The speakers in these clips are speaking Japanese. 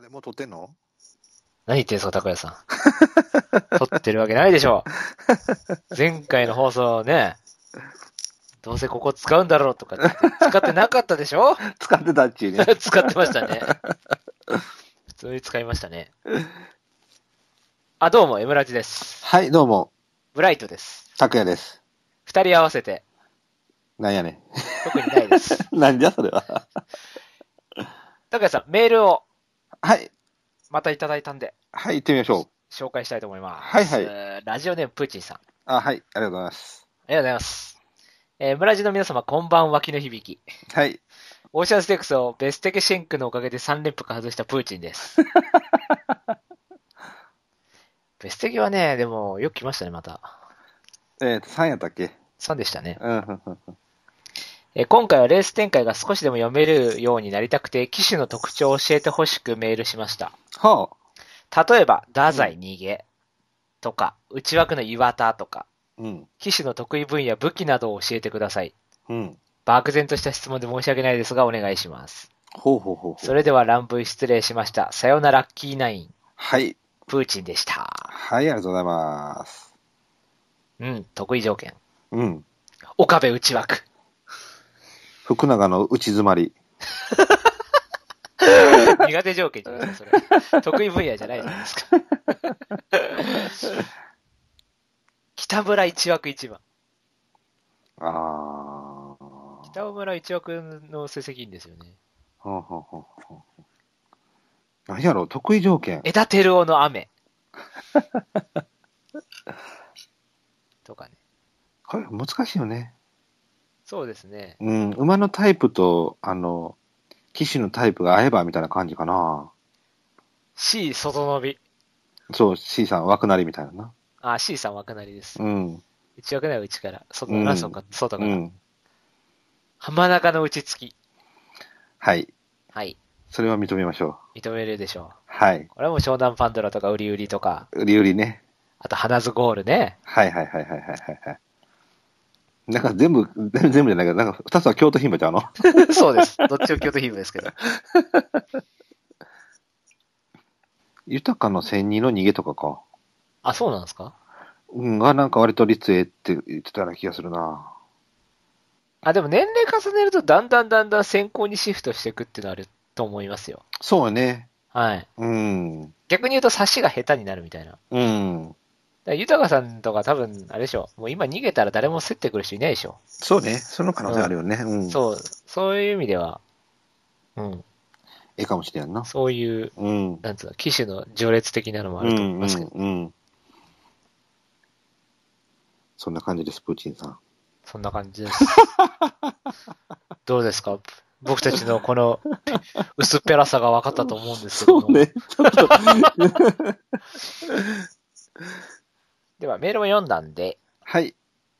でもう撮ってんの？ 何言ってんすか、高谷さん。撮ってるわけないでしょ。前回の放送ね、どうせここ使うんだろうとか使ってなかったでしょ。 使ってたっちゅうね。 使ってましたね。普通に使いましたね。あ、どうも、エムラジです。 はい、どうも。 ブライトです。 拓也です。 二人合わせて。 なんやねん。 特にないです。 なんじゃそれは。 高谷さん、メールを。 はい。 またいただいたんで。 はい、行ってみましょう。 紹介したいと思います。 はいはい。 ラジオネームプーチンさん。 あ、はい、ありがとうございます。 ありがとうございます。村地の皆様、こんばんは、気の響き。 はい。 オーシャンステークスをベステケシェンクのおかげで3連複外したプーチンです。ベステケはね、でも、よく来ましたね、また。 3やったっけ？ 3でしたね。 うん。 今回はレース展開が少しでも読めるようになりたくて、騎手の特徴を教えてほしくメールしました。 は例えば、太宰逃げとか、内枠の岩田とか、 うん。 騎手の得意分野、武器などを教えてください。 うん。 漠然とした質問で申し訳ないですが、お願いします。 ほうほうほうほう。 それでは乱文失礼しました。さよならラッキーナイン。 はい。 プーチンでした。 はい、ありがとうございます。 うん、得意条件。 うん。 岡部内枠。 福永の内詰まり。 苦手条件じゃないですか、それ。得意分野じゃないじゃないですか。北村一枠一番。北村一枠の成績いいんですよね。 ほうほうほうほう。何やろ、得意条件。 枝照夫の雨。とかね。 これ難しいよね。 そうですね。 うん、馬のタイプと、騎士のタイプが合えばみたいな感じかな。 C 外伸び。 そう、C さん枠なりみたいなな。 あ、C さん枠なりです。 うん。 内枠なら内から。外うん、 なら外から。 うん。 浜中の内付き。 はい。 はい。 それは認めましょう。 認めるでしょう。 はい。 これはもう湘南パンドラとかウリウリとか。 売り売りね。 あと花ズゴールね。 はいはいはいはいはいはい。なんか全部じゃないけど、なんか二つは京都牝馬ちゃうの？ そうです。どっちも京都牝馬ですけど。 豊かの千二の逃げとかか。 あ、そうなんですか？ うん、がなんか割と率えって言ってたような気がするな。 あ、でも年齢重ねるとだんだん先行にシフトしていくっていうのはあると思いますよ。 そうね。 はい。 うん。 逆に言うと差しが下手になるみたいな。だかうん。 ら豊さんとか多分、あれでしょ。もう今逃げたら誰も競ってくる人いないでしょ。 そうね。その可能性あるよね。うん。 そういう意味では、うん。 ええかもしれんな。 そういう、 うん。 なんつうの、騎手の序列的なのもあると思いますけど。 うん。そんな感じです、プーチンさん。 そんな感じです。どうですか？僕たちのこの薄っぺらさが分かったと思うんですけども。 そうね。ちょっと。 では、メールも読んだんで。 はい。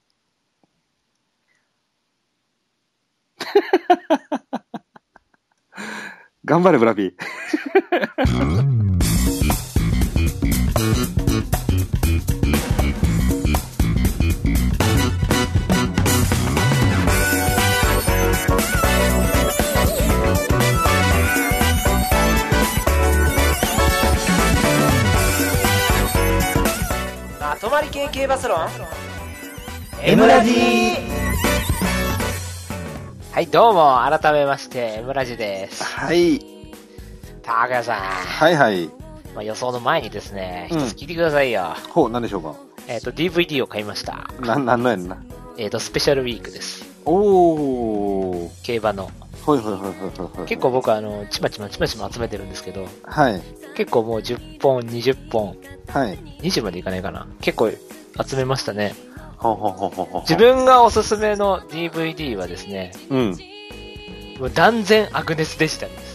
頑張れ、ブラピー。 まとまり系系バスロン M ラジはい、どうも、改めまして、Mラジです。 はい。 高谷さん。 はいはい。 まあ、予想の前にですね、一つ聞いてくださいよ。 ほう、なんでしょうか。 DVD を買いました。 なんのやんな。 スペシャルウィークです。 おー。 競馬の。 ほいほいほいほいほい。 結構僕ちまちま集めてるんですけど、 はい。 結構もう10本、20本、 はい。 20までいかないかな。結構集めましたね。 ほうほうほうほうほう。 自分がおすすめの DVD はですね、 うん。 もう断然アグネスデジタルです。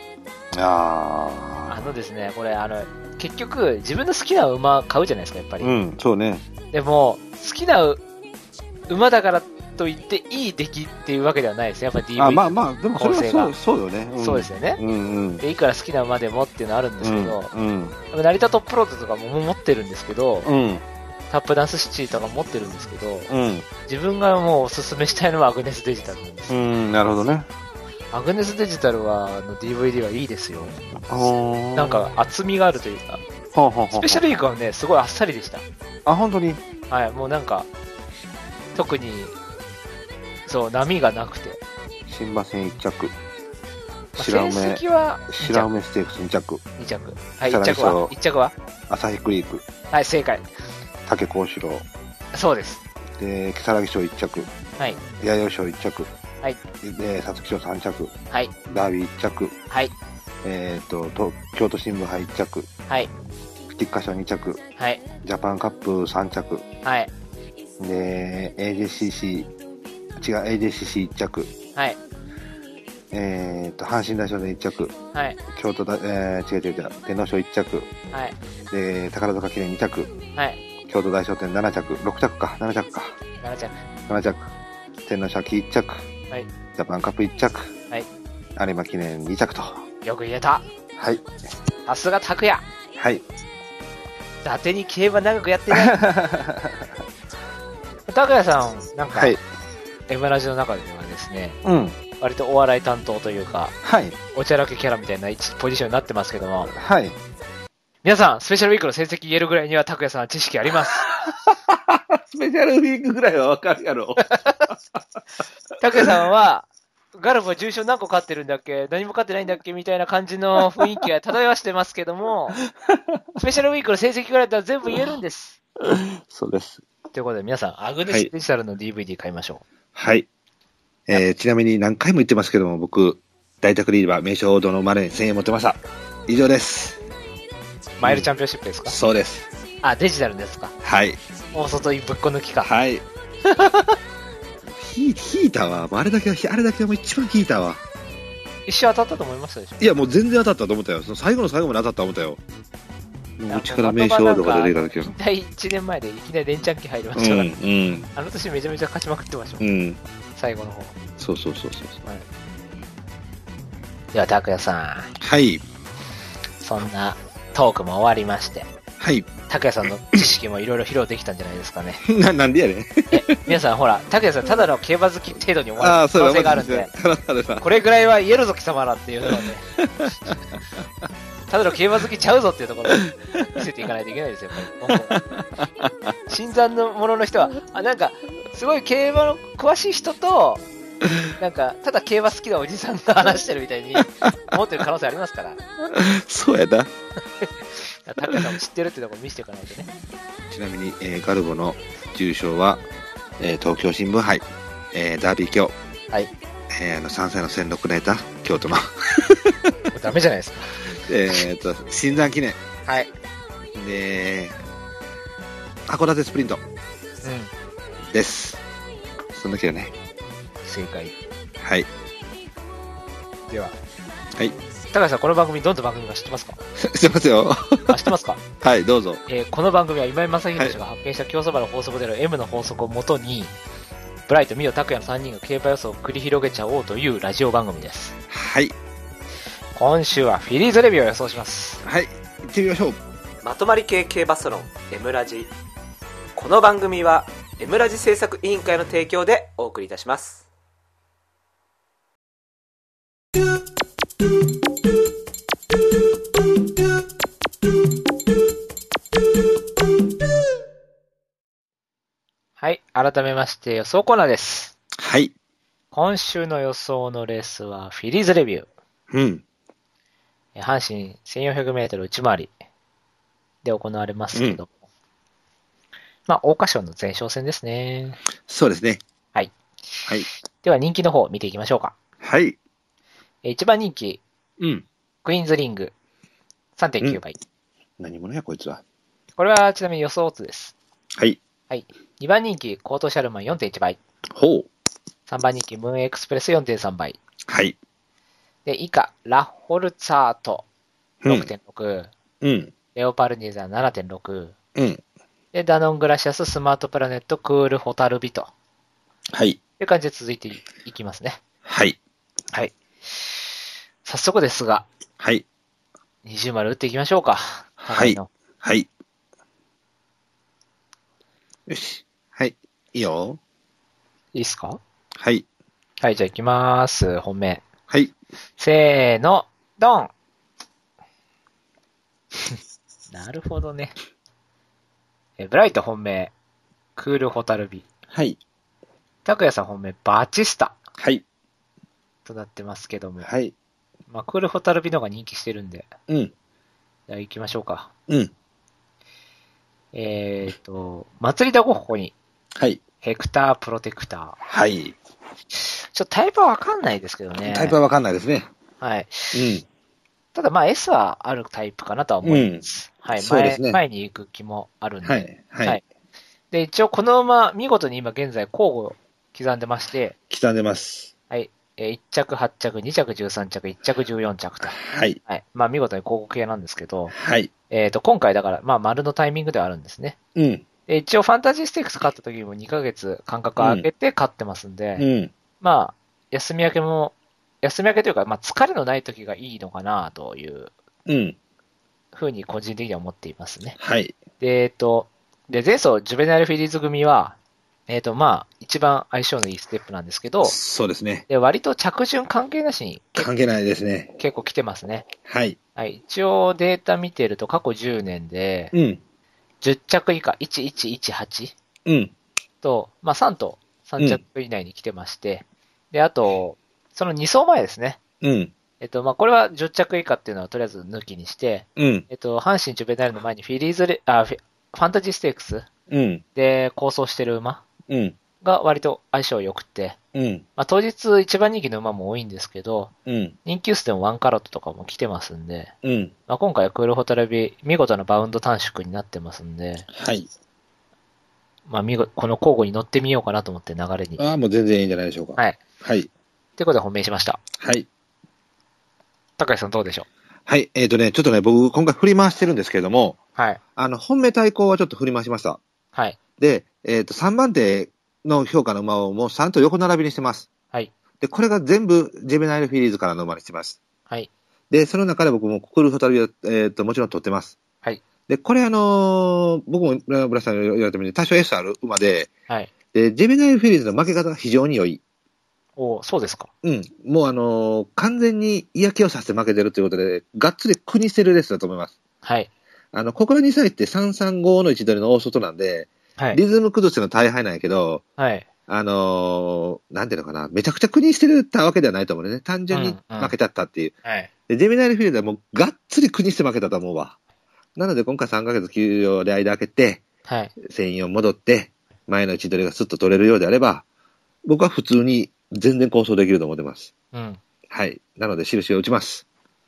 ですね、これ結局自分の好きな馬買うじゃないですか、やっぱり。 うん、そうね。 でも、好きな馬だからといっていい出来っていうわけではないですね、やっぱり DVD まあ、でもそれはそうよね。 そうですよね。で、いくら好きな馬でもっていうのはあるんですけど、成田トップロードとかも持ってるんですけど、タップダンスシティとか持ってるんですけど、自分がもうおすすめしたいのはアグネスデジタルなんです。 なるほどね。 アグネスデジタルは、DVD はいいですよ。 あなんか厚みがあるというか、 ほうほうほうほうスペシャルウィークはね、すごいあっさりでした。 あ、本当にはい、もうなんか、特に、そう、波がなくて。 新馬戦1着。 まあ白梅、 成績は白梅ステークス2着。 2着。はい、 さ 1着はらにそう ?1 着は旭クリーク、 はい、正解。 竹幸四郎。 そうです。 で、木更木賞1着。 はい、 弥生賞1着。 はい、 で、皐月賞3着。 はい、 ダービー1着。 はい、 京都新聞杯1着。 はい、 菊花賞2着。 はい、 ジャパンカップ3着。 はい、 で、AJCC1 着。 はい、 阪神大賞で1着。 はい、 京都だ、違う、天皇賞1着。 はい、 で、宝塚記念2着。 はい、 京都大賞典7着。6着か。7着か。 7着。 7着。天皇賞秋1着。 はい、 ジャパンカップ1着。 はい。 有馬記念2着と。 よく言えた。 はい。 さすが拓也。 はい。 伊達に競馬長くやってない。拓也さん、なんか、 はい。 エムラジの中ではですね、 うん。 割とお笑い担当というか、 はい。 おちゃらけキャラみたいなポジションになってますけども、 はい。 皆さん、スペシャルウィークの成績言えるぐらいには拓也さんは知識あります。 スペシャルウィークぐらいはわかるやろ。 拓也さんは、ガルフは重賞何個勝ってるんだっけ何も勝ってないんだっけみたいな感じの雰囲気が漂わしてますけども、スペシャルウィークの成績ぐらいだったら全部言えるんです。 そうです。 ということで皆さん、アグネスデジタルの DVD 買いましょう。 はい。ちなみに何回も言ってますけども、僕、大宅リーバー名称堂のマレー1000円持ってました。以上です。 マイルチャンピオンシップですか、 そうです。 あ、デジタルですか。 はい。 大外ぶっこ抜きか。 はい。引いたわ。あれだけはもう一番引いたわ。 一瞬当たったと思いましたでしょ。 いや、もう全然当たったと思ったよ。その最後の最後まで当たったと思ったよ。うちから名称とか出てきた時は。 第1年前でいきなり連チャン期入りまうしたから、 ん。 あの年めちゃめちゃ勝ちまくってましたもん、 うん。 最後の方。 そう。 はい、では、拓也さん、 はい。 そんなトークも終わりまして、 はい。 拓也さんの知識もいろいろ披露できたんじゃないですかね。 なんでやねん。 皆さんほら、拓也さんただの競馬好き程度に思われる可能性があるんで、これぐらいは言えるぞ貴様らっていうので、ただの競馬好きちゃうぞっていうところを見せていかないといけないですよ、やっぱり。新参の者の人は、なんか、すごい競馬の詳しい人と、なんか、ただ競馬好きなおじさんが話してるみたいに思ってる可能性ありますから。 そうやな。 拓也さんも知ってるってところ見せていかないとね。 ちなみに、ガルボの重賞は、東京新聞杯、ダービー卿、 はい。 3歳の1006レーター、京都の、 ダメじゃないですか。 新山記念、 はい。 で、函館スプリントうん。 です。そんだけよね。 正解。 はい。 では。 はい。 高橋さん、この番組どんな番組か知ってますか？ 知ってますよ。 あ、知ってますか？ はい、どうぞ。 この番組は今井正弘氏が発見した競走馬の法則である M の法則をもとに、ブライト、ミオ、タクヤの3人が競馬予想を繰り広げちゃおうというラジオ番組です。 はい。 今週はフィリーズレビューを予想します。 はい、行ってみましょう。 まとまり系競馬ソロン M ラジ。この番組は M ラジ制作委員会の提供でお送りいたします。 はい、改めまして予想コーナーです。 はい。 今週の予想のレースはフィリーズレビュー。 うん。 阪神1400メートル内回りで行われますけど、まあ、桜花賞の前哨戦ですね。 そうですね。 はい。 はい。 では人気の方見ていきましょうか。 はい。 一番人気、 うん。 クイーンズリング 3.9 倍。 何者や、こいつは。 これはちなみに予想オッズです。 はい。 はい。2番人気、コートシャルマン 4.1 倍。 ほう。 3番人気、ムーンエクスプレス 4.3 倍。 はい。 で、以下、ラッホルツァート 6.6、 うん。 レオパルニーザ 7.6、 うん。 で、ダノングラシアス、スマートプラネット、クール、ホタルビと。 はい。 という感じで続いていきますね。 はい。 はい。早速ですが、 はい。 20丸打っていきましょうか。 はい高のはい。よし。はい。いいよ。 いいっすか？ はい。 はい、じゃあ行きまーす。本命。 はい。 せーの、ドンなるほどね。ブライト本命、クールホタルビ。 はい。 タクヤさん本命、バチスタはい。 となってますけども。 はい。 まあ、クールホタルビの方が人気してるんで。 うん。 じゃあ行きましょうか。 うん。 祭りだごここに、 はい。 ヘクタープロテクター。 はい。 ちょっとタイプはわかんないですけどね。 タイプはわかんないですね。 はい。 うん。 ただまあ S はあるタイプかなとは思います。はい。 そうですね。 前に行く気もあるんで。 はい。はい。 で、一応この馬、見事に今現在交互刻んでまして。 刻んでます。 はい。1着8着、2着13着、1着14着と。 はい。 はい。まあ見事に交互系なんですけど。 はい。 今回だから、まあ丸のタイミングではあるんですね。 うん。 で一応ファンタジーステークス勝った時にも2ヶ月間隔を空けて勝ってますんで。 うん。 まあ、休み明けというか、まあ疲れのない時がいいのかなという。 うん。 ふうに個人的には思っていますね。 はい。 で、前走ジュベナイルフィリーズ組は、まあ、一番相性のいいステップなんですけど、 そうですね。 で割と着順関係なしに、 関係ないですね。 結構来てますね。 はい。 はい。一応データ見てると過去10年で、 うん。 10着以下、1118 うん。 と、まあ3と3着以内に来てまして、で、あと、その2走前ですね。 うん。 まあこれは10着以下っていうのはとりあえず抜きにして、 うん。 阪神ジュベナイルの前にファンタジーステークスうん。 で構想してる馬うん。 が割と相性良くて、 うん。 まあ当日一番人気の馬も多いんですけど、 うん。 人気薄でもワンカラットとかも来てますんで、 うん。 まあ今回はクールホタルビ、見事なバウンド短縮になってますんで、 はい。 まあこの交互に乗ってみようかなと思って流れに。 ああ、もう全然いいんじゃないでしょうか。 はい。 はい。 ということで本命しました。 はい。 高橋さんどうでしょう？ はい。ちょっとね、僕、今回振り回してるんですけれども、 はい。 本命対抗はちょっと振り回しました。 はい。 で、3番手の評価の馬をもう3と横並びにしてます。 はい。 で、これが全部ジェベナイルフィリーズからの馬にしてます。 はい。 で、その中で僕もクールホタルビを、もちろん取ってます。 はい。 で、これ僕もブラさんに言われたように多少 S ある馬で、 はい。 で、ジェベナイルフィリーズの負け方が非常に良い。 そうですか。 うん。もう完全に嫌気をさせて負けてるということで、がっつり苦にしてるレースだと思います。 はい。 小倉2歳って335の位置取りの大外なんで、 はい。 リズム崩しての大敗なんやけど、 はい。 なんていうのかな、めちゃくちゃ苦にしてたわけではないと思うね。単純に負けちゃったっていう。 はい。 で、ジェミナイルフィールドはもうがっつり苦にして負けたと思うわ。なので今回3ヶ月休養で間開けて、 はい。 専用戻って、前の位置取りがスッと取れるようであれば、僕は普通に全然構想できると思ってます。 うん。 はい。なので印を打ちます。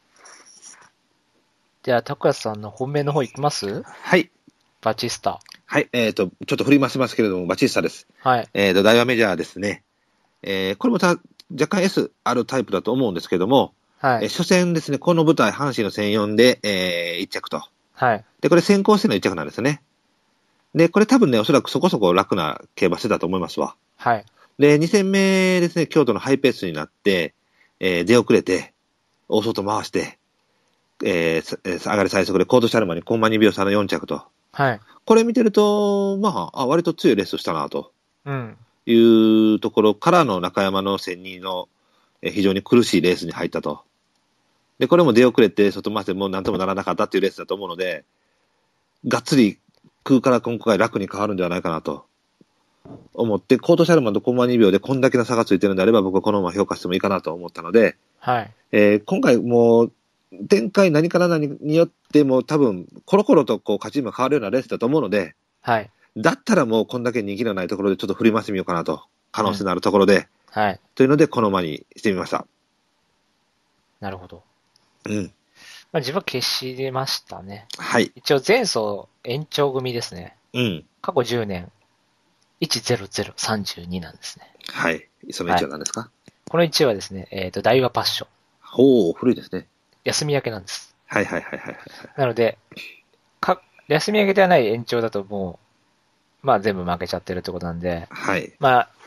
じゃあ、高橋さんの本命の方いきます？ はい。 バチスタ。 はい。ちょっと振り回しますけれども、バチスタです。 はい。 大和メジャーですね。これも若干 S あるタイプだと思うんですけども、 はい。 初戦ですね、この舞台、阪神の1004で、1着と。 はい。 で、これ先行しての1着なんですね。で、これ多分ね、おそらくそこそこ楽な競馬してたと思いますわ。 はい。 で、2戦目ですね、京都のハイペースになって、出遅れて、大外回して、上がり最速でコートシャルマにコンマ2秒差の4着と。 はい。 これ見てると、まあ、割と強いレースしたな、とうん。 いうところからの中山の1002の非常に苦しいレースに入ったと。で、これも出遅れて外回してもうなんともならなかったっていうレースだと思うので、がっつり空から今回楽に変わるんではないかなと思って、コートシャルマンとコンマ2秒でこんだけの差がついてるんであれば僕はこのまま評価してもいいかなと思ったので、 はい。 今回もう展開何から何によっても多分コロコロとこう勝ち馬変わるようなレースだと思うので、 はい。 だったらもうこんだけ人気のないところでちょっと振り回してみようかなと、可能性のあるところで、 はい。 というのでこの馬にしてみました。 なるほど。 うん。 まあ、自分は消しましたね。 はい。 一応前走延長組ですね。 うん。 過去10年、10032なんですね。 はい。その1は何ですか？ この1はですね、大和パッション。 ほう、古いですね。 休み明けなんです。 はいはいはいはい。 なので、休み明けではない延長だともう、まあ全部負けちゃってるってことなんで、 はい。 まあ、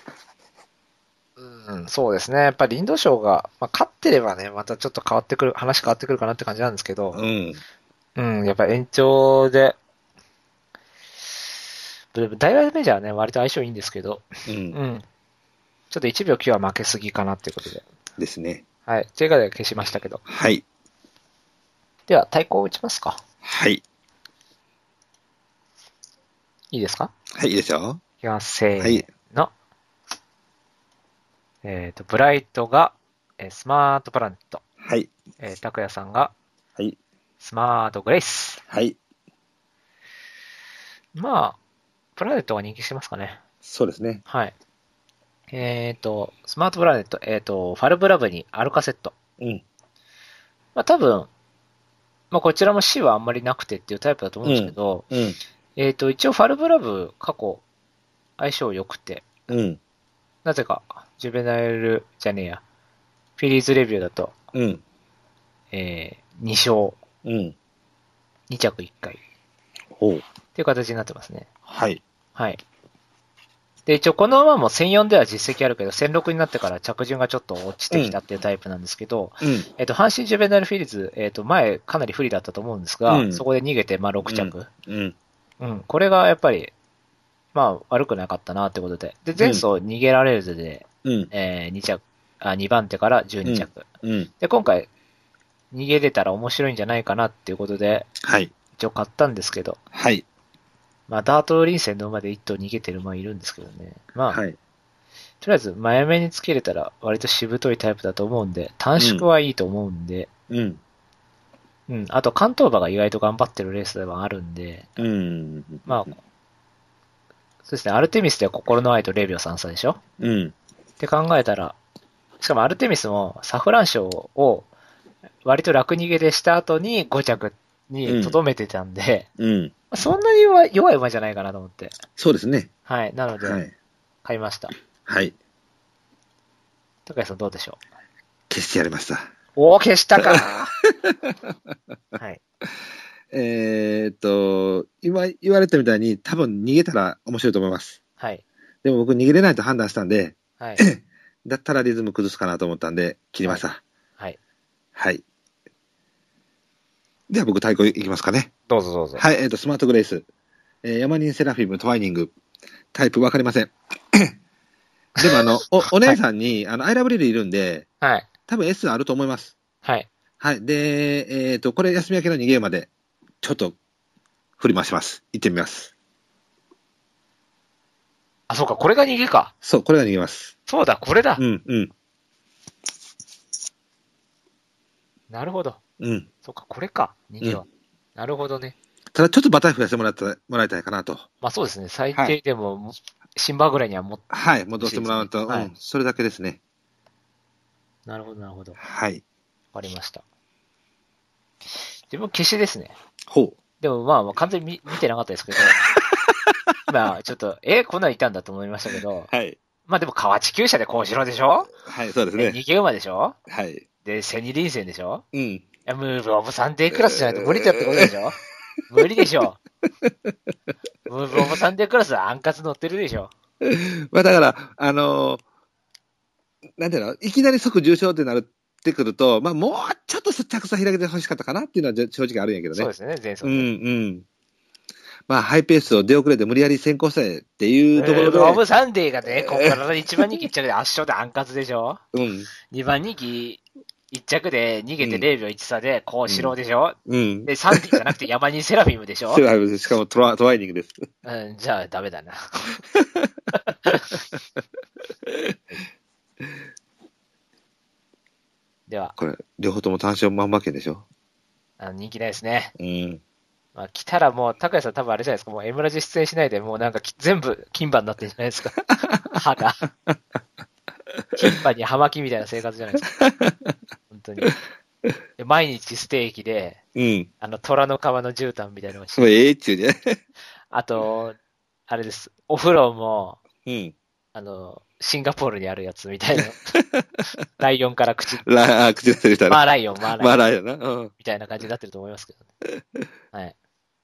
そうですね。やっぱりリンドショーが、まあ、勝ってればね、またちょっと話変わってくるかなって感じなんですけど、 うん。 やっぱ延長で、大和メジャーはね、割と相性いいんですけど、 うん。 ちょっと1秒9は負けすぎかなっていうことで。 ですね。 はい。ということで消しましたけど。 はい。 では、対抗打ちますか。 はい。 いいですか？ はい、いいですよ。 いきます。せはいーの。ブライトが、スマートプラネット。 はい。 拓也さんが、 はい。 スマートグレイス。 はい。 まあ、プラネットが人気してますかね。 そうですね。 はい。スマートプラネット、ファルブラブにアルカセット。 うん。 まあ多分、まあこちらも C はあんまりなくてっていうタイプだと思うんですけど、 うん。 一応ファルブラブ過去相性良くて、 うん。 なぜか、ジュベナイルじゃねえや、フィリーズレビューだと、 うん。 2勝、 うん。 2着1回ほう。 っていう形になってますね。 はい。 はい。で、一応この馬も1004では実績あるけど、1006になってから着順がちょっと落ちてきたっていうタイプなんですけど、 うん。 阪神ジュベナイルフィリーズ、前かなり不利だったと思うんですが、 うんそこで逃げて、まあ6着。 うん。 うん。これがやっぱり、まあ悪くなかったなってことで。で、前走逃げられずで、 うん。 2番手から12着。 うん。 で、今回、逃げれたら面白いんじゃないかなっていうことで、 はい。 一応買ったんですけど、 はい。 まあ、ダート臨戦の馬で1頭逃げてる馬いるんですけどね。まあ、 はい。 とりあえず、前目につけれたら割としぶといタイプだと思うんで、短縮はいいと思うんで、 うん。 うん。あと、関東馬が意外と頑張ってるレースではあるんで、 うん。 まあ、そうですね、アルテミスでは心の愛と0秒33差でしょうん。 って考えたら、しかもアルテミスもサフラン賞を割と楽逃げでした後に5着に留めてたんで、 うん。 そんなに弱い馬じゃないかなと思って。 そうですね。 はい。なのはで、 い。 買いました。 はい。 高橋さんどうでしょ消してやりました。 う？おー、消したかはい。 今言われたみたいに多分逃げたら面白いと思います。 はい。 でも僕逃げれないと判断したんで、 はい。 だったらリズム崩すかなと思ったんで、切りました。 はい。 はい。では僕対抗いきますかね。 どうぞどうぞ。 はい、スマートグレース。ヤマニンセラフィムトワイニング。タイプわかりません。でもお姉さんに、アイラブリルいるんで、 はい。 多分 S あると思います。 はい。 はい。で、これ休み明けの2ゲームまで、ちょっと、振り回します。行ってみます。 あ、そうか、これが逃げか。 そう、これが逃げます。 そうだ、これだ。 うん、うん、 なるほど。 うん。 そうか、これか、逃げは。 うんなるほどね。 ただちょっとバタフライしてもらいたいかなと。 まあそうですね、最低でも、シンバーぐらいにははい、戻してもらうと、 はいうん、それだけですね。 なるほど、なるほど。わはい。 かりました。自分消しですね。 ほう。 でもまあ完全に見てなかったですけど、まあちょっと、こんなんいたんだと思いましたけど、 はい。 まあでも河内厩舎でこうしろでしょはい、そうですね。 逃げ馬でしょはい。 で、千二輪戦でしょうん。 いや、ムーブオブサンデークラスじゃないと無理だってことでしょ無理でしょムーブオブサンデークラスはアンカツ乗ってるでしょまあだから、なんていうの、いきなり即重症ってなってくると、まあもうちょっと着差開けてほしかったかなっていうのは正直あるんやけどね。 そうですね、前走で。 うんうん。まあハイペースを出遅れて無理やり先行してっていうところで。 ムーブオブサンデーがね、ここから1番人気1着で圧勝でアンカツでしょうん。 2番人気1着で逃げて0秒1差でこうしろでしょ、 うん。 で、サンデーじゃなくて山にセラフィムでしょセラフィムしかもトワイニングです。 うん、じゃあダメだな。では、 これ、両方とも単勝万馬券でしょ。 人気ないですね。 うん。 まあ、来たらもう、高谷さん多分あれじゃないですか。もう、エムラジ出演しないで、もうなんか全部金歯になってるじゃないですか。歯が。金歯に葉巻みたいな生活じゃないですか。本当に。で毎日ステーキで、 うん。 虎の皮の絨毯みたいなのをすごいええっちゅうね。 あと、あれです。お風呂も、 うん。 シンガポールにあるやつみたいな。ライオンから口口出せる人マーライオン、マーライオン。 マーライオンな。うん。 みたいな感じになってると思いますけどね。はい。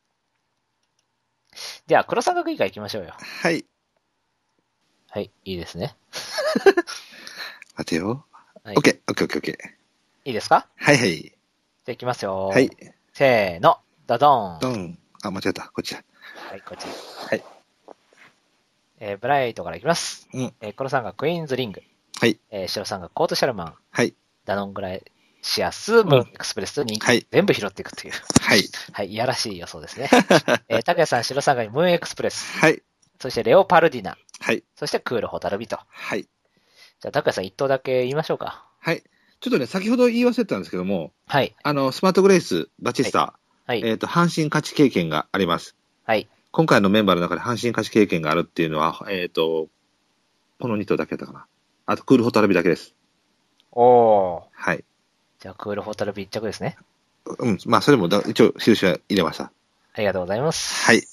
では、黒三角以下行きましょうよ。 はい。 はい、いいですね。 待てよ。 はいオッケー、オッケー、オッケー、オッケー。 いいですか？ はいはい。 じゃあ行きますよ。 はい。 せーの、ドドーン。 ドン。あ、間違えた。こっちだ。 はい、こっち。 はい。 ブライトからいきます。 うん。 黒三角クイーンズリング。 はい。 白三角コートシャルマン。 はい。 ダノングラシアス、ムーンエクスプレスと人気、 はい全部拾っていくという。 はい。 はい、いやらしい予想ですね。拓也さん、白さんがムーンエクスプレス。 はい。 そしてレオパルディナ。 はい。 そしてクールホタルビと。 はい。 じゃあ、拓也さん一頭だけ言いましょうか。 はい。ちょっとね、先ほど言い忘れてたんですけども、 はい。 スマートグレース、バチスタ、 はい。 阪神勝ち経験があります。 はい。 今回のメンバーの中で阪神勝ち経験があるっていうのは、この2頭だけだったかな。あと、クールホタルビだけです。 おー。 はい。 じゃあ、クールホタルビ一着ですね。 うん。まあ、それも一応、印は入れました。 ありがとうございます。 はい。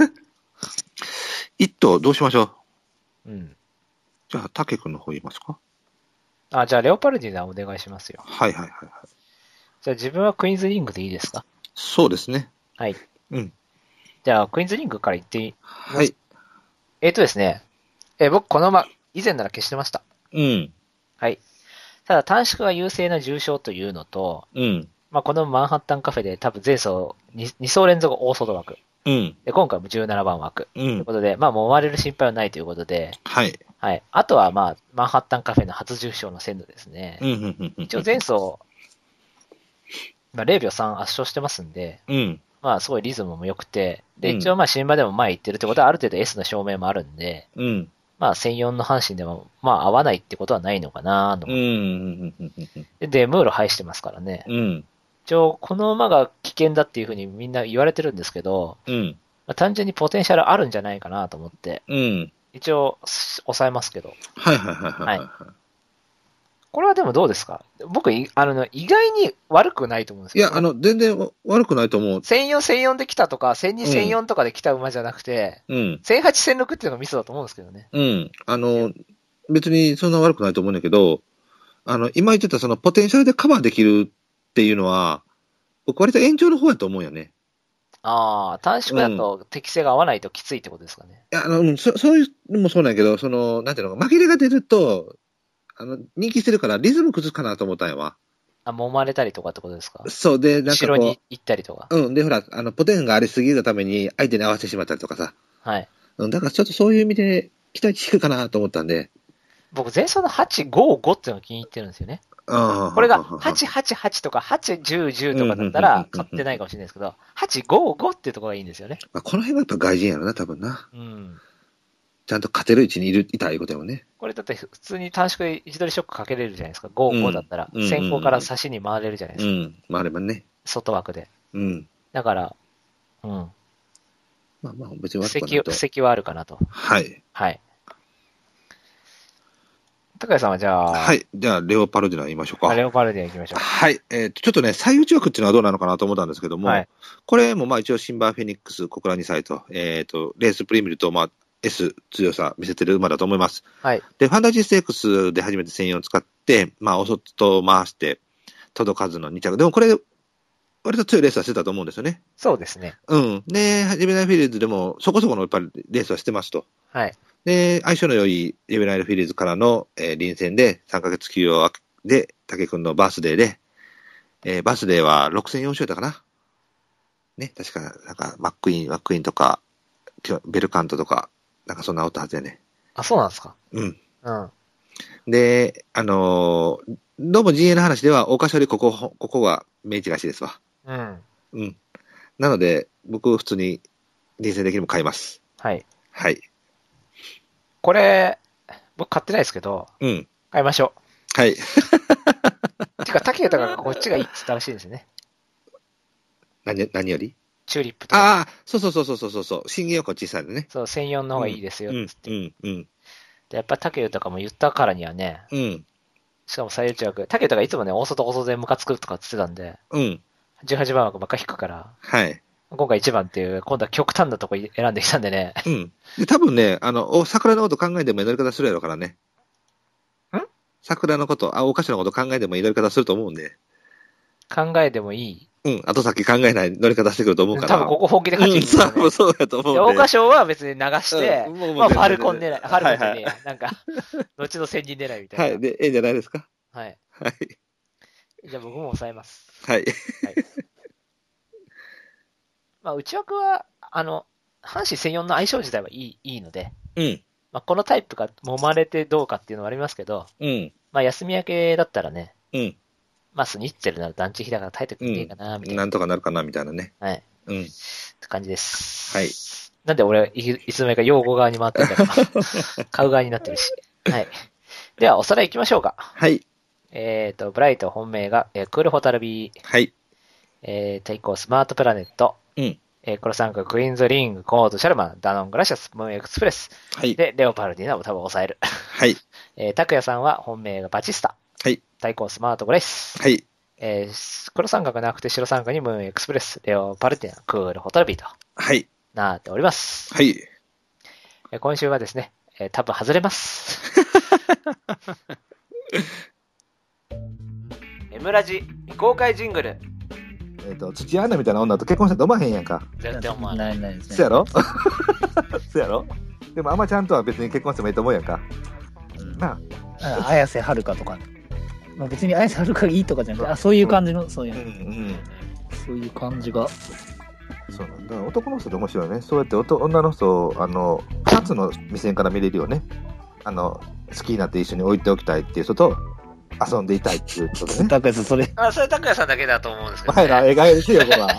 一頭、どうしましょう。 うん。 じゃあ、竹君の方言いますか。 あ、じゃあ、レオパルディナお願いしますよ。 はいはいはいはい。 じゃあ、自分はクイーンズリングでいいですか？ そうですね。 はい。 うん。 じゃあ、クイーンズリングから言っていいはい。 ですね。僕、この馬、以前なら消してました。 うん。 はい。ただ、短縮が優勢な重賞というのと、 うん。 まあ、このマンハッタンカフェで多分前走2走連続大外枠。 うん。 で、今回も17番枠。 う。 というんことで、まあ、揉まれる心配はないということで、 はい。 はい。あとは、まあ、マンハッタンカフェの初重賞の鮮度ですね。 うん。うん。うん。 一応前走、まあ、0秒3圧勝してますんで、 うん。 まあ、すごいリズムも良くて、で、 うん一応まあ、新馬でも前行ってるってことはある程度 S の証明もあるんで、 うん。 まあ、専用の阪神でも、まあ、合わないってことはないのかなとう思って。 ん。 で、ムール排してますからね。 うん。 一応、この馬が危険だっていうふうにみんな言われてるんですけど、 うん。 まあ、単純にポテンシャルあるんじゃないかなと思って、 うん。 一応、抑えますけど。 はいはいはいはいはい。 これはでもどうですか？僕、意外に悪くないと思うんですけど。 いや、全然悪くないと思う。 1004で来たとか、1002、1004とかで来た馬じゃなくて、 うん。 1008、1006っていうのがミスだと思うんですけどね。 うん。別にそんな悪くないと思うんだけど、今言ってたそのポテンシャルでカバーできるっていうのは、僕割と延長の方やと思うよね。 ああ、短縮だと適性が合わないときついってことですかね。 いや、そういうのもそうなんやけど、なんていうのか、紛れが出ると、人気してるからリズム崩すかなと思ったんやわ。 あ、揉まれたりとかってことですか？ そうで、なんか後ろに行ったりとか。 うん。で、ほら、ポテンがありすぎるために相手に合わせてしまったりとかさ。 はい。 うん。だからちょっとそういう意味で期待値低いかなと思ったんで。 僕、前走の855っていうのが気に入ってるんですよね。これが888とか81010とかだったら買ってないかもしれないですけど、855っていうところがいいんですよね。 まあ、この辺はやっぱ外人やろな、多分な。 うん。 ちゃんと勝てる位置にいたいことよね。 これだって普通に短縮で位置取りショックかけれるじゃないですか。55だったら、先行から差しに回れるじゃないですか。 うん。回ればね。 外枠で。 うん。 だから、うん。 まあまあ、別に悪くないと。 布石はあるかなと。 はい。 はい。高谷さんはじゃあ。 はい。じゃあ、レオパルディナ言いましょうか。 レオパルディナ行きましょう。 はい。ちょっとね、最内枠っていうのはどうなのかなと思ったんですけども、はい、これもまあ一応シンバーフェニックス、小倉2歳と、レースプリ見ると、まあ、S 強さ見せてる馬だと思います。 はい。 で、ファンタジーステークスで初めて専用を使って、まあ、お外回して、届かずの2着。でもこれ、割と強いレースはしてたと思うんですよね。 そうですね。 うん。で、ジェベナイフィールズでもそこそこのやっぱりレースはしてますと。 はい。 で、相性の良いジェベナイルフィールズからの、臨戦で3ヶ月休養で、竹君のバースデーで、バースデーは6戦4勝だったかな。ね、確か、なんか、マックイーンとか、ベルカントとか、なんかそんなおったはずやね。 あ、そうなんですか。 うん。 うん。 で、どうも陣営の話では、大箇所よりここが明治らしいですわ。 うん。 うん。なので、僕、普通に、臨戦的にも買います。 はい。 はい。 これ、僕買ってないですけど、 うん。 買いましょう。はい。 てか、竹豊がこっちがいいって言ったらしいんですよね。 何よりチューリップとか。 ああ、そう。新芸はこっち小さいのね。 そう、1004の方がいいですよ、つって。 うん。 で、やっぱ竹豊も言ったからにはね、 うん。 しかも最内枠、竹豊がいつもね、大外でムカつくとかつってたんで、 うん。 18番枠ばっか引くから、 はい。 今回1番っていう、今度は極端なとこ選んできたんでね。 うん。で、多分ね、桜のこと考えても乗り方するやろからね。桜のこと、お菓子のこと考えても乗り方すると思うんで。 考えてもいい。 うん。後先考えない乗り方してくると思うから。 多分ここ本気で勝ちに行く、ね。 多分そうやと思うんで。 桜花賞は別に流して、まあファルコン狙い、ファルコンじゃねえや。なんか、後の千人狙いみたいな。 はい。で、じゃないですか。 はい。 はい。 じゃあ僕も抑えます。 はい。 まあ内枠は、阪神1004の相性自体はいいので、 うん。 まあこのタイプが揉まれてどうかっていうのはありますけど、 うん。 まあ休み明けだったらね、 うん。 まあ、スニッツェルなら団地比だから耐えてくれていいかな、みたいな。 なんとかなるかな、みたいなね。 はい。 うん。 って感じです。 はい。 なんで俺、いつの間にか用語側に回ってんだけど、買う側になってるし。はい。では、おさらい行きましょうか。 はい。 ブライト本命が、クールホタルビー。 はい。 対抗スマートプラネット。 うん。 黒三角、クイーンズリング、コード、シャルマン、ダノン、グラシアス、ムーンエクスプレス。 はい。 で、レオパルディナを多分抑える。 はい。 拓也さんは本命がバチスタ。 はい。 対抗スマートグレイス。 はい。 黒三角なくて白三角にムーンエクスプレス、レオパルディナ、クールホタルビーと。 はい。 なっております。 はい。 今週はですね、多分外れます。 M ラジ未公開ジングル。 土屋アンナみたいな女と結婚したら思わへんやんか。 全然思わない。 ないですね。 そやろそやろでもあんまちゃんとは別に結婚してもいいと思うやんか。なあ。 綾瀬はるかとか、まあ、別に綾瀬はるかがいいとかじゃなくて、そういう感じの、そういう、そういう感じが。 そうなんだ。男の人って面白いね。そうやって女の人を、二つの目線から見れるよね。好きになって一緒に置いておきたいっていう人と、遊んでいたいっていうことね。 高橋さん、それ。 それ拓也さんだけだと思うんですけど、 前ら描いてよ、こら。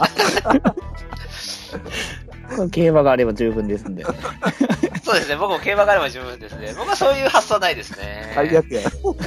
競馬があれば十分ですんで。 そうですね、僕も競馬があれば十分ですね。僕はそういう発想ないですね。 最悪や。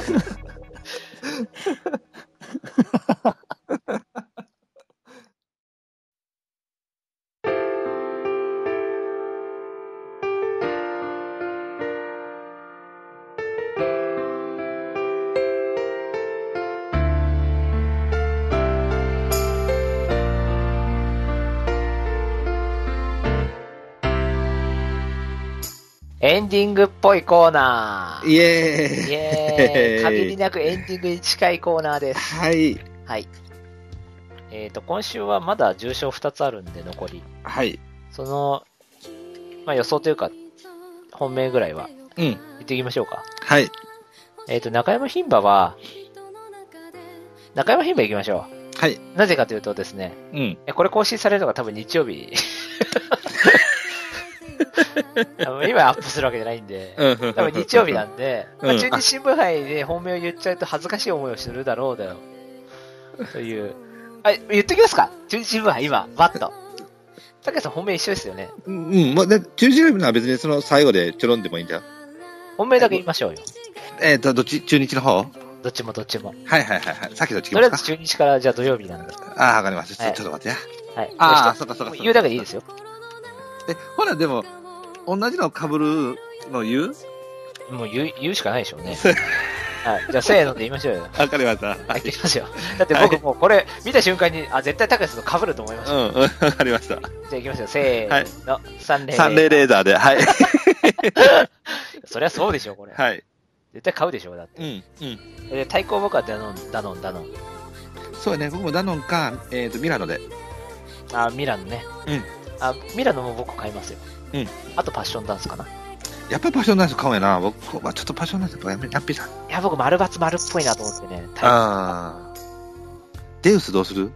エンディングっぽいコーナー。 イエーイ。 イエーイ。限りなくエンディングに近いコーナーです。 はい。 はい。今週はまだ重賞2つあるんで、残り。 はい。 その、まあ予想というか、本命ぐらいは、言っていきましょうか。 はい。 中山牝馬は、中山牝馬行きましょう。はい。 なぜかというとですね、これ更新されるのが多分日曜日。今アップするわけじゃないんで、多分日曜日なんで、中日新聞杯で本命を言っちゃうと恥ずかしい思いをするだろうだよ。という。言っときますか中日新聞杯今、バッと。竹谷さん本命一緒ですよね。 もう、中日新聞は別にその最後でちょろんでもいいんじゃん。 本命だけ言いましょうよ。 どっち中日の方どっちも。 はい。さっきどっちとりあえず中日からじゃあ土曜日なんで。 わかりました。ちょっと待ってや。 はい。 そうか。 言うだけでいいですよ。 ほら、でも、同じの被るの言うもう言うしかないでしょうね。はい。じゃあ、せーので言いましょうよ。 わかりました。 はい、言いましょう。だって僕もうこれ見た瞬間に、絶対高橋さんと被ると思いました。 わかりました。じゃあ行きましょう。せーの。 サンレーレーザーで、はい。 そりゃそうでしょ、これ。 はい。 絶対買うでしょ、だって。対抗僕はダノン。 そうやね、僕もダノンか、ミラノで。 ミラノね。ミラノも僕買いますよ。あとパッションダンスかな。 やっぱりパッションダンス買うやな。僕はちょっとパッションダンスやっぱやっぴさん。 いや、僕丸×丸っぽいなと思ってね。 デウスどうする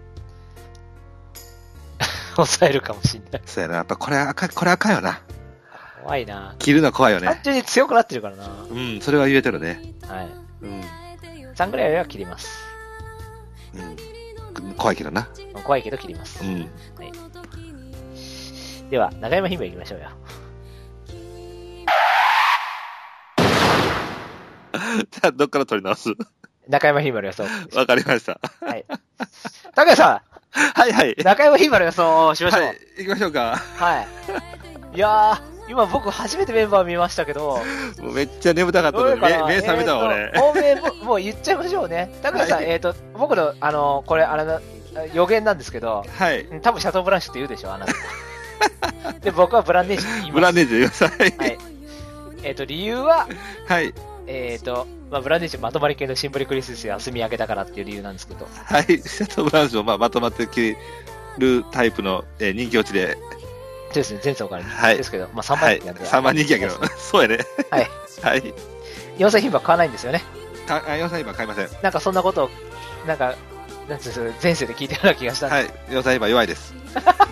抑えるかもしんない。 そうやな。やっぱこれ赤んよな。 怖いな。 切るの怖いよね。 単純に強くなってるからな。 それは言えてるね。 はい。3ぐらいは切ります。 怖いけどな。 怖いけど切ります。はい。では、中山牝馬行きましょうよ。 じゃあ、どっから取り直す中山牝馬の予想。 わかりました。 はい。高橋さんはい。 中山牝馬の予想しましょう。 はい、行きましょうか。 はい。いやー、今僕初めてメンバー見ましたけど。 もうめっちゃ眠たかったので、目覚めたわ、俺。 本命もう言っちゃいましょうね。高橋さん、僕の、これ、予言なんですけど、 はい。 多分シャトーブランシュって言うでしょ、あなた。で、僕はブランネージって言います。 ブランネージ言います。はい。 理由は、 はい。 ブランネージまとまり系のシンボリクリス休み明けだからっていう理由なんですけど。 はい。シャトーブランシュをまとまってきるタイプの、人気落ちで。 そうですね、前走からはい。 ですけど、3番人気なんで。 3番人気やけど。そうやね。 はい。 はい。 4歳牝馬買わないんですよね。 4歳牝馬買いません。 なんかそんなことを、なんていうんですか、前世で聞いたような気がしたんで。 はい。4歳牝馬弱いです。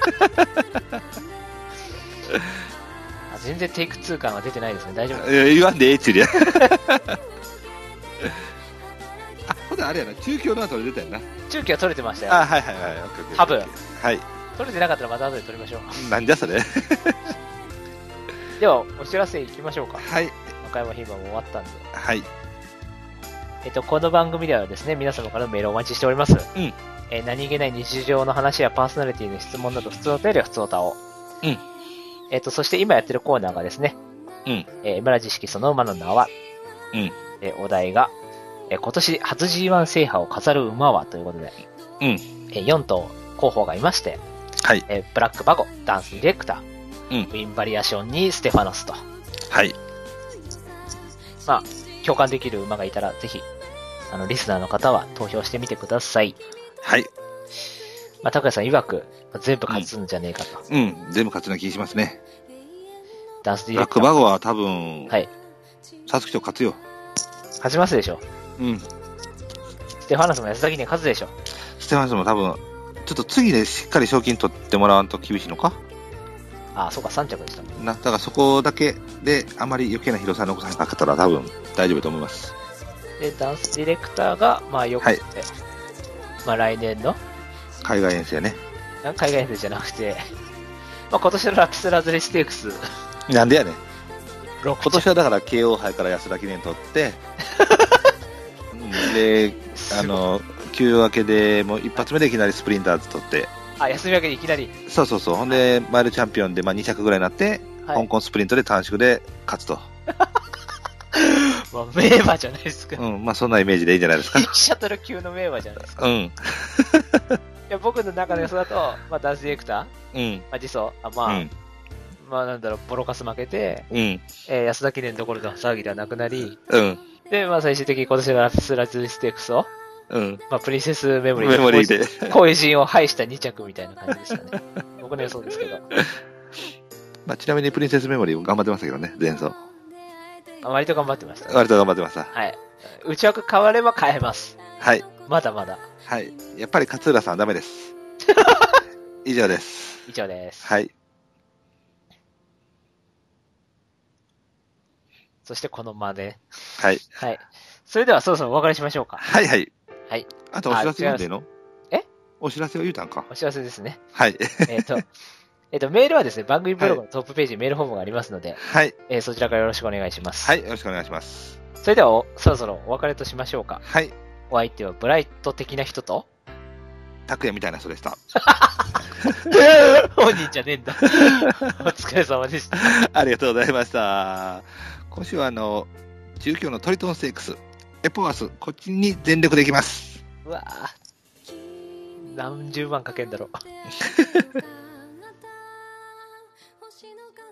全然テイク2感は出てないですね。大丈夫ですか？言わんでええっちゅうりゃ。ほだあれやな、中京の後で出たよな。 中継は取れてましたよ。 あ、はいはいはい。オッケーオッケー多分。 はい。 取れてなかったらまた後で取りましょう。 なんじゃそれ。 では、お知らせいきましょうか。 はい。 中山ヒーバーも終わったんで。 はい。 この番組ではですね、皆様からのメールをお待ちしております。 うん。 何気ない日常の話やパーソナリティの質問など、普通お便りは普通おたを。 うん。 そして今やってるコーナーがですね、 うん。 村知識その馬の名は、 うん。 お題が、今年初 G1 制覇を飾る馬はということで、 うん。 4頭候補がいまして、 はい。 ブラックバゴ、ダンスディレクター、 うん。 ウィンバリアションにステファノスと。 はい。 まあ、共感できる馬がいたら、ぜひ、リスナーの方は投票してみてください。 はい。 まあ、高谷さん曰く、全部勝つんじゃねえかと。 うん。全部勝つような気しますね。 ダンスディブラッレクター。 クバゴは多分、 はい。 サツキと勝つよ。 勝ちますでしょ。 うん。 ステファノスも安崎に勝つでしょ。 ステファノスも多分、ちょっと次でしっかり賞金取ってもらわんと厳しいのかああ、そうか、3着でしたもん。 だからそこだけであまり余計な広さ残さなかったら多分大丈夫と思います。 で、ダンスディレクターが、まあよくて、 はいまあ来年の、 海外遠征ね。 海外編じゃなくて、まあ今年のラピスラズリステークス、 なんでやねん。 6 今年はだから KO 杯から安田記念取って、で、休明けでもう一発目でいきなりスプリンターズ取って、 あ、休み明けにいきなり、 そうそうそう。ほんで、マイルチャンピオンで、まあ、2着ぐらいになって、 はい香港スプリントで短縮で勝つと。 まあ、名馬じゃないですか。 うん、まあ、そんなイメージでいいんじゃないですか。 シャトル級の名馬じゃないですか。 うん。 いや僕の中でそうだと、まあダンスディレクター、 うん。 まあ、実装、まあ、 うん。 まあなんだろう、ボロカス負けて、 うん。 安田記念どころの騒ぎではなくなり、 うん。 で、まあ最終的に今年のラピスラズリステークスを、 うん。 まあプリンセスメモリーメモリーで。 後遺陣を排した2着みたいな感じですかね。僕の予想ですけど。 まあ、ちなみにプリンセスメモリーも頑張ってましたけどね、前走。 割と頑張ってました、ね。 割と頑張ってました。 はい。内枠変われば変えます。 はい。 まだまだ。 はい。やっぱり勝浦さんはダメです。以上です。 以上です。 はい。 そしてこの間で。 はい。 はい。それではそろそろお別れしましょうか。 はいはい。 はい。 あとお知らせ読んでいいの？ え？ お知らせを言うたんか。 お知らせですね。 はい。 メールはですね、番組ブログのトップページにメールフォームがありますので、 はい。 そちらからよろしくお願いします。 はい。よろしくお願いします。 それではそろそろお別れとしましょうか。 はい。 お相手はブライト的な人と拓也みたいな人でした。 本人じゃねえんだ。お疲れ様でした。 ありがとうございました。今週は中京のトリトンステークス、エポワス、こっちに全力でいきます。 うわぁ。何十万かけんだろう。